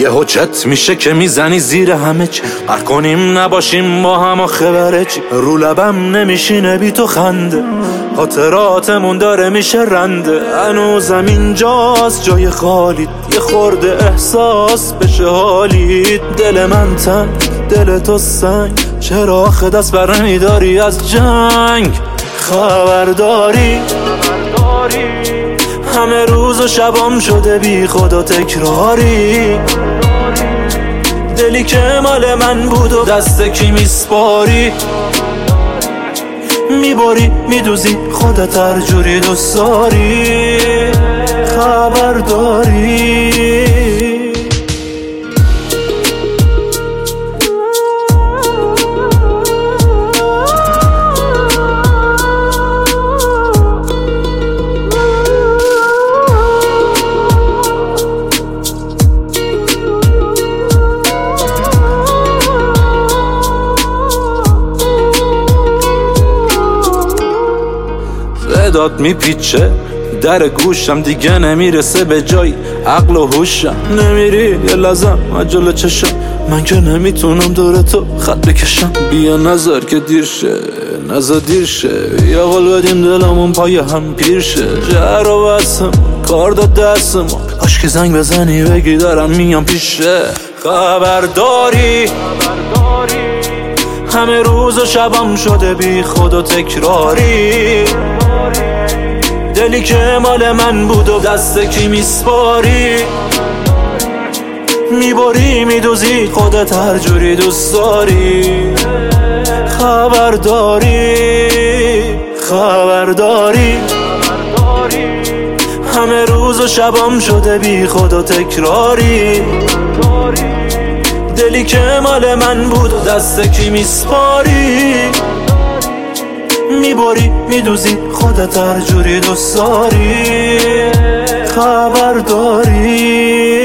یه حجت میشه که میزنی زیر همه چی. قهر کنیم نباشیم با هم آخه بره چی. رو لبم نمیشینه بی تو خنده، خاطراتمون داره میشه رنده. هنوزم اینجاست جای خالیت، یه خورده احساس بشه حالیت. دل من تنگ دل تو سنگ، چرا آخه دست بر نمیداری از جنگ؟ خبرداری همه روز و شبام شده بی خدا تکراری. دلی که مال من بود و دست کی میسپاری. میبری میدوزی خودت هر جوری دوست داری. خبرداری صدات میپیچه در گوشم، دیگه نمیرسه به جایی. عقل و هوشم نمیری یه لحظم عجله چشم. من که نمیتونم دور تو خط بکشم. بیا نظر که دیر شه نظر دیر شه. یا قول بدیم دلمون پای هم پیر شه. جهر و بسم کار داد دست ما، کاش که زنگ بزنی بگی دارم میام پیشه. خبرداری همه روز و شبم شده بی خود و تکراری. دلی که مال من بود و دست کی میسپاری. میبری میدوزی خودت هر جوری دوست داری. خبرداری همه روز و شبم شده بی خود و تکراری. دلی که مال من بود و دست کی میسپاری. میبری میدوزی خودت هر جوری دوست داری. خبرداری